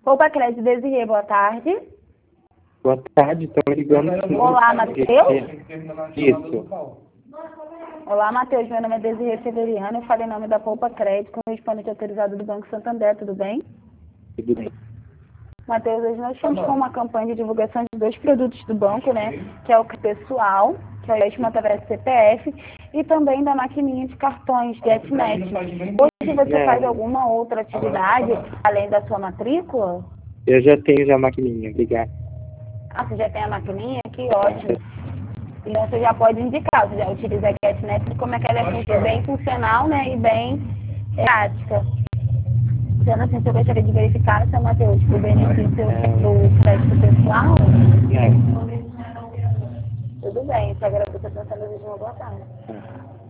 Poupa Crédito, Desirê, boa tarde. Boa tarde, estou ligando. Olá, Matheus? Isso. Olá, Matheus. Meu nome é Desirê Severiano. Eu falei em nome da Poupa Crédito, correspondente autorizado do Banco Santander. Tudo bem? Tudo bem. Matheus, hoje nós estamos com uma campanha de divulgação de 2 produtos do banco, né? Que é o pessoal, que é o empréstimo através do CPF, e também da maquininha de cartões, GetNet. Hoje você faz alguma outra atividade, além da sua matrícula? Eu já tenho a maquininha, obrigado. Ah, você já tem a maquininha? Que ótimo. Então você já pode indicar, você já utiliza a GetNet, como é que ela é bem funcional, né? E bem prática. Sendo assim, eu gostaria de verificar, seu Matheus, o benefício do crédito pessoal. Tudo bem, só agradeço a atenção, desejo uma boa tarde.